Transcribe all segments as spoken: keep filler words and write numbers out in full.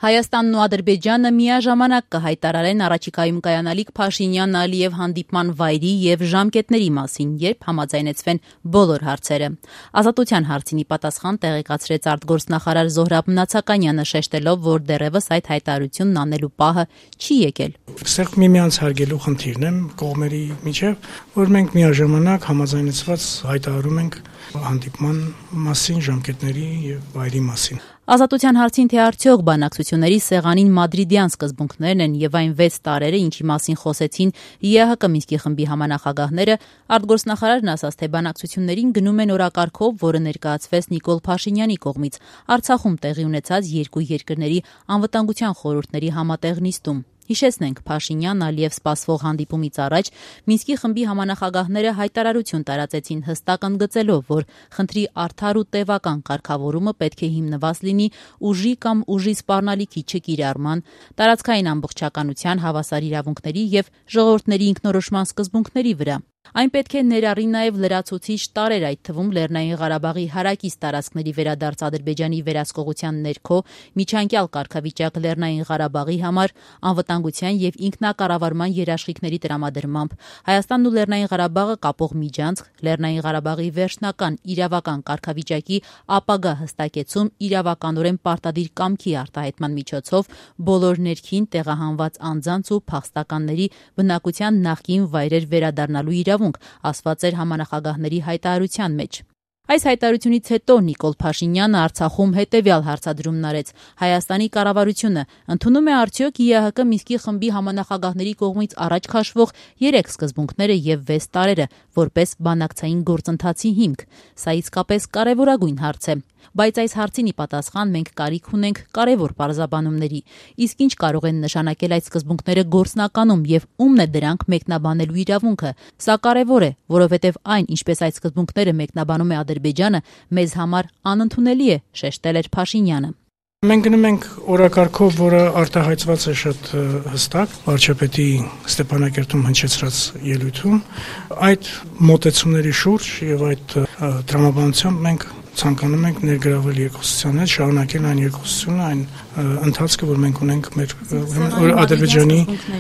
Հայաստանն ու Ադրբեջանը միաժամանակ կհայտարարեն առաջիկայում կայանալիք Փաշինյան-Ալիև հանդիպման վայրի և ժամկետների մասին, երբ համաձայնեցվեն բոլոր հարցերը։ Ազատության հարցինի պատասխան տեղեկացրեց արտգործնախարար Զոհրաբ Նացականյանը, շեշտելով, որ դեռևս այդ հայտարարությունն անելու պահը չի եկել։ Այստեղ միմյանց հարգելու խնդիրն է կողմերի միջև, որ մենք միաժամանակ համաձայնեցված հայտարարում ենք հանդիպման մասին, ժամկետների և վայրի մասին։ Ազատության հարցին, թե արդյոք բանակցությունների սեղանին մադրիդյան սկզբունքներն են և այն վեց տարրերը, ինչի մասին խոսեցին ԵԱՀԿ Մինսկի խմբի համանախագահները, արտգործնախարարն ասաց, թե բանակցություններին գնում են օրակարգով, որը ներկայացվեց Նիկոլ Փաշինյանի կողմից Արցախում տեղի ունեցած երկու երկրների անվտանգության խորհուրդների համատեղ նիստում։ Հիշեցնենք, Փաշինյան-Ալիև սպասվող հանդիպումից առաջ Մինսկի խմբի համանախագահները հայտարարություն տարածեցին, հստակ ընդգծելով, որ խնդրի արդար ու տևական կարգավորումը պետք է հիմնված լինի ուժի կամ ուժի սպառնալիքի չկիրառման, տարածքային ամբողջականության, հավասար իրավունքների և ժողովուրդների ինքնորոշման սկզբունքների վրա։ Այն պետք է ներառի նաև լրացուցիչ տարրեր, այդ թվում Լեռնային Ղարաբաղի հարակից տարածքների վերադարձ Ադրբեջանի վերահսկողության ներքո, միջանկյալ կարգավիճակ Լեռնային Ղարաբաղի համար, անվտանգության և ինքնակառավարման երաշխիքների տրամադրմամբ, Հայաստանն ու Լեռնային Ղարաբաղը կապող միջանցք, Լեռնային Ղարաբաղի վերջնական իրավական կարգավիճակի ապագա հստակեցում իրավականորեն պարտադիր կամքի արտահայտման միջոցով բոլոր ներքին տեղահանված անձանց ու փախստականների բնակության նախկին վայրեր վերադառնալու իրավունք, ասված էր համանախագահների հայտարարության մեջ։ Այս հայտարարությունից հետո Նիկոլ Փաշինյանը Արցախում հետևյալ հարցադրումն արեց. Հայաստանի կառավարությունը ընդունում է արդյոք ԵԱՀԿ Մինսկի խմբի համանախագահների կողմից առաջ քաշվող երեք սկզբունքները և վեց տարրերը, որպես բանակցային գործընթացի հիմք։ Սա իսկապես կարևորագույն հարց է։ Բայց այս հարցին ի պատասխան մենք կարիք ունենք կարևոր պարզաբանումների։ Իսկ ինչ կարող են նշանակել այդ սկզբունքները գործնականում և ումն է դրանք մեկնաբանելու իրավունքը։ Սա կարևոր է, որովհետև այն, ինչպես այդ սկզբունքները մեկնաբանում է Ադրբեջանը, մեզ համար անընդունելի է, շեշտել էր Փաշինյանը։ Մենք գնում ենք օրակարգով, որը արտահայտված է շատ հստակ վարչապետի Ստեփանակերտում հնչեցրած ելույթում։ Այդ մոտեցումների շուրջ եւ այդ տրամաբանությամբ մենք ցանկանում ենք ներգրավել երկխոսության հետ, շարունակել այն երկխոսությունը, այն ընթացքը, որ մենք ունենք մեր Ադրբեջանի,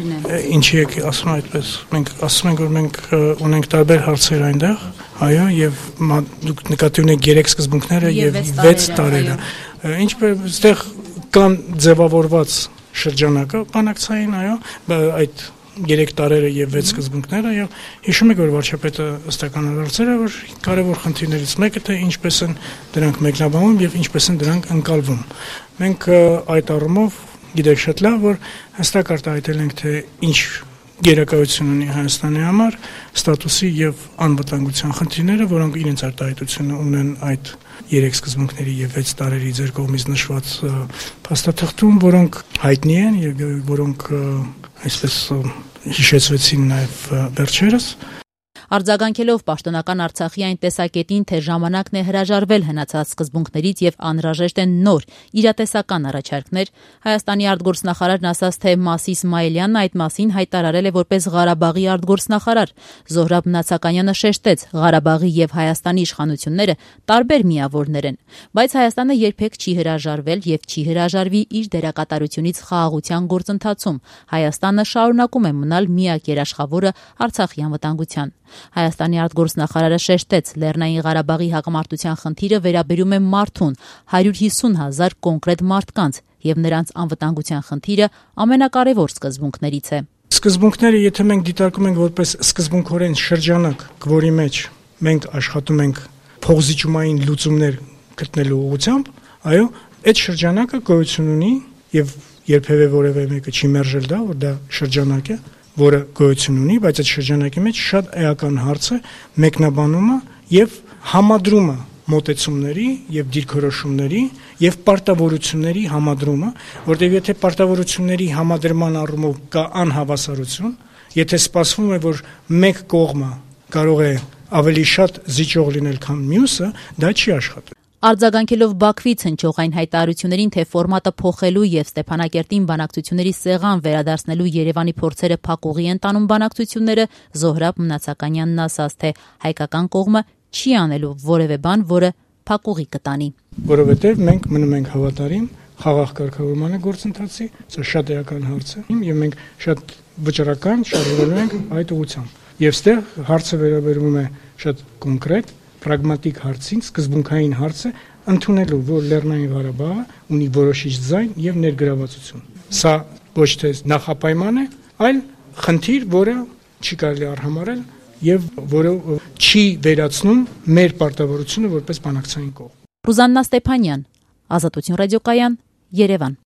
ինչի եք ասում այդպես, մենք ասում ենք, որ մենք ունենք տարբեր հարցեր այնտեղ, այո, եւ դուք նկատի ունեք երեք սկզբունքները եւ վեց տարրերը։ Ինչպես այդտեղ կան ձևավորված շրջանակը բանակցային, այո, այդ երեք տարրերը եւ վեց սկզբունքները եւ հիշում եք, որ վարչապետը ըստականացրել է, որ կարևոր խնդիրներից մեկը թե ինչպես են դրանք մեկնաբանվում եւ ինչպես են դրանք ընկալվում։ Մենք այդ առումով գիտեք շատ լավ, որ հստակ արտահայտել ենք, թե ինչ գերակայություն ունի Հայաստանի համար ստատուսի եւ անվտանգության խնդիրները, որոնք իրենց արտահայտությունը ունեն այդ երեք սկզբունքների եւ վեց տարրերի ձեր կողմից նշված փաստաթղթում, որոնք հայտնի են եւ որոնք այսպես հիշեցվեցին նաև վերջերս։ Արձագանքելով պաշտոնական Արցախի այն տեսակետին, թե ժամանակն է հրաժարվել հնացած սկզբունքներից եւ անհրաժեշտ են նոր իրատեսական առաջարկներ, Հայաստանի արտգործնախարարն ասաց, թե Մասիս Իսմայելյանն այդ մասին հայտարարել է որպես Ղարաբաղի արտգործնախարար։ Զոհրաբ Նացականյանը շեշտեց, Ղարաբաղի եւ Հայաստանի իշխանությունները տարբեր միավորներ են, բայց Հայաստանը երբեք չի հրաժարվել եւ չի հրաժարվի իր դերակատարությունից խաղաղության գործընթացում։ Հայաստանը շարունակում է մնալ միակ երաշխավորը Արցախի անվտանգության։ Հայաստանի արտգործնախարարը շեշտեց, Լեռնային Ղարաբաղի հակամարտության խնդիրը վերաբերում է մարդուն, հարյուր հիսուն հազար կոնկրետ մարդկանց, եւ նրանց անվտանգության խնդիրը ամենակարևոր սկզբունքներից է։ Սկզբունքները, եթե մենք դիտարկում ենք որպես սկզբունքորեն շրջանակ, որի մեջ մենք աշխատում ենք փոխզիջումային լուծումներ գտնելու ուղղությամբ, այո, այդ շրջանակը գոյություն ունի եւ երբեւե որևէ մեկը չի մերժել դա, որ դա շրջանակ է, որը գոյություն ունի, բայց այդ շրջանակի մեջ շատ էական հարց է մեկնաբանումը եւ համադրումը մոտեցումների եւ դիրքորոշումների եւ պարտավորությունների համադրումը, որտեղ եթե պարտավորությունների համադրման առումով կա անհավասարություն, եթե սպասվում է, որ մեկ կողմը կարող է ավելի շատ զիջող լինել, քան մյուսը, դա չի աշխատի։ Արձագանքելով Բաքվից հնչող այն հայտարարություններին, թե ֆորմատը փոխելու եւ Ստեփանակերտին բանակցությունների սեղան վերադարձնելու Երևանի փորձերը փակուղի են տանում բանակցությունները, Զոհրաբ Նացականյանն ասաց, թե հայկական կողմը չի անելու որևէ բան, որը փակուղի կտանի։ Որովհետեւ մենք մնում ենք հավատարիմ խաղաղ կարգավորման է գործընթացի, սա շատ էական հարց է, եւ մենք շատ վճռական շարժվելու ենք այդ ուղղությամբ։ Եվ ստեղ հարցը վերաբերվում է շատ կոնկրետ, պրագմատիկ հարցին, սկզբունքային հարցը, ընդունելու, որ Լեռնային Ղարաբաղը ունի որոշիչ ձայն եւ ներգրավվածություն։ Սա ոչ թե նախապայման է, այլ խնդիր, որը չի կարելի արհամարել եւ որը չի վերացնում մեր պարտավորությունը որպես բանակցային կողմ։ Ռուզաննա Ստեփանյան, Ազատություն ռադիոկայան, Երևան։